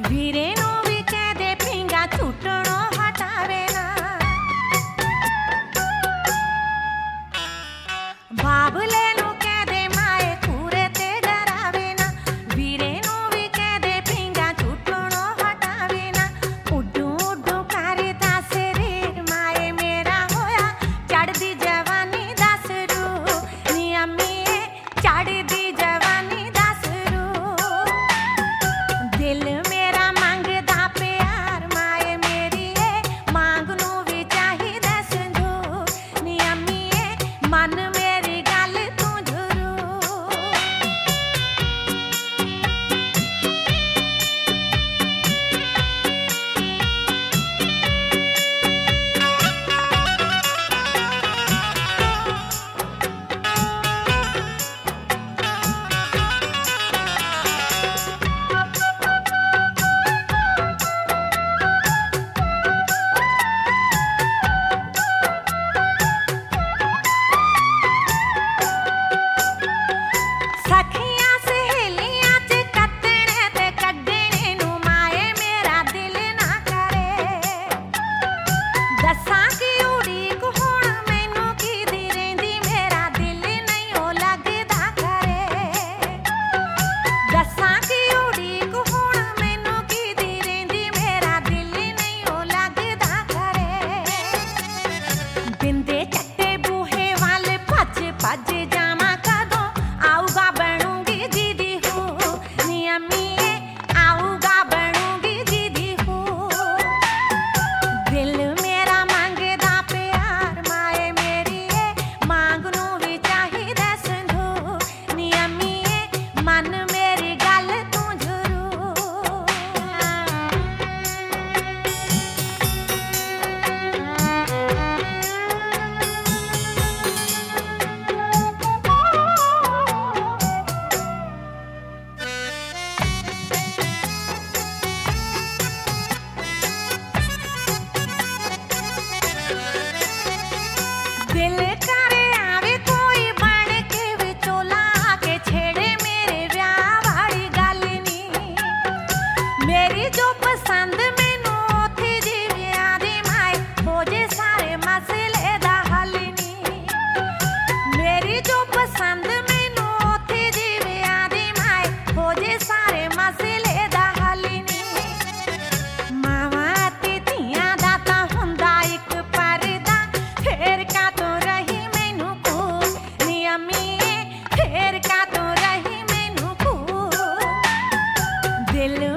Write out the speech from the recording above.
ਵੀਰੇ ਨੂੰ ਵੀ ਕਹਿ ਦੇ ਪੀਂਗਾ ਝੂਟਣੋਂ ਹਟਾਵੇ ਨਾ। ਬਾਬਲੇ ਨੂੰ ਕਹਿ ਦੇ ਮਾਏ ਕੂਰੇ ਤੇ ਡਰਾਵੇ ਨਾ। ਵੀਰੇ ਨੂੰ ਵੀ ਕਹਿ ਦੇ ਪੀਂਗਾ ਝੂਟਣੋਂ ਹਟਾਵੇ ਨਾ। ਉੱਡੂ ਉੱਡੂ ਕਰਦਾ ਸਰੀਰ ਮਾਏ ਮੇਰਾ ਹੋਇਆ ਚੜ੍ਹਦੀ ਜਵਾਨੀ ਦੱਸ ਰੂ ਨੀ ਅੰਮੀਏ ਚੜ੍ਹਦੀ ਜਵਾਨੀ ਦੱਸ ਰੂ। ਦਿਲ ਮੇਰਾ ਮੰਗਦਾ ਪਿਆਰ ਮਾਏ ਮੇਰੀਏ ਮੰਗ ਨੂੰ ਵੀ ਚਾਹੀਦਾ ਸੰਜੂ ਨੀ ਅੰਮੀਏ ਮਨ ਮੇਰੀ ਗੱਲ ਤੂੰ ਜ਼ਰੂਰ। ਸਖੀਆਂ ਸਹੇਲੀਆਂ ਚ ਕੱਟਣੇ ਤੇ ਕੱਢਣੇ ਨੂੰ ਮਾਏ ਮੇਰਾ ਦਿਲ ਨਾ ਕਰੇ। ਦੱਸਾਂ ਕਿ ਉਡੀਕ ਹੁਣ ਮੈਨੂੰ ਕੀਦੀ ਰਹਿੰਦੀ ਮੇਰਾ ਦਿਲ ਨਹੀਂ ਉਹ ਲੱਗਦਾ ਕਰੇ। ਦੱਸਾਂ ਕਿ ਉਡੀਕ ਹੁਣ ਮੈਨੂੰ ਕੀਦੀ ਰਹਿੰਦੀ ਮੇਰਾ ਦਿਲ ਨਹੀਂ ਉਹ ਲੱਗਦਾ ਕਰੇ। ਬਿੰਦੇ ਚੱਟੇ ਬੂਹੇ ਵੱਲ ਭੱਜ ਭੱਜ ਜਾਵਾਂ ਕਦੋਂ ਆਊਗਾ ਬਣੂਗੀ ਜਿਹਦੀ ਹੂੰ ਨੀ ਅੰਮੀਏ ਆਊਗਾ ਬਣੂਗੀ ਜਿਹਦੀ ਹੂੰ। ਦਿਲ ਮੇਰਾ ਮੰਗਦਾ ਪਿਆਰ ਮਾਏ ਮੇਰੀਏ ਮੰਗ ਨੂੰ ਵੀ ਚਾਹੀਦਾ ਸੰਜੂ ਨੀ ਅੰਮੀਏ ਮਨ ਮੇਰੀ ਗੱਲ ਤੂੰ ਜ਼ਰੂਰ। ਦਿਲ ਕਰ ਆਵੇ ਕੋਈ ਬਣ ਕੇ ਵਿਚੋਲਾ ਆ ਕੇ ਛੇੜੇ ਮੇਰੇ ਵਿਆਹ ਵਾਲੀ ਗੱਲ ਨੀ। ਮੇਰੀ ਜੋ ਪਸੰਦ ਮੈਨੂੰ ਉੱਥੇ ਜੀ ਵਿਆਹ ਦੀ ਮਾਏ ਹੋ ਜੇ ਸਾਰੇ ਮਸਲੇ ਦਾ ਹੱਲ ਨੀ। ਮੇਰੀ ਜੋ ਪਸੰਦ ਮੈਨੂੰ ਉੱਥੇ ਜੀ ਵਿਆਹ ਦੀ ਮਾਏ ਹੋ ਜੇ ਸਾਰੇ ਮਸਲੇ ਦਾ ਹੱਲ ਨੀ। ਮਾਵਾਂ ਤੇ ਧੀਆਂ ਦਾ ਤਾਂ ਹੁੰਦਾ ਇੱਕ ਪਰਦਾ ਫੇਰ ਕਾਤੋਂ ਰਹੀ ਮੈਨੂੰ ਕੂ ਨੀ ਅੰਮੀਏ ਫੇਰ ਕਾਤੋਂ ਰਹੀ ਮੈਨੂੰ ਕੂ। ਦਿਲ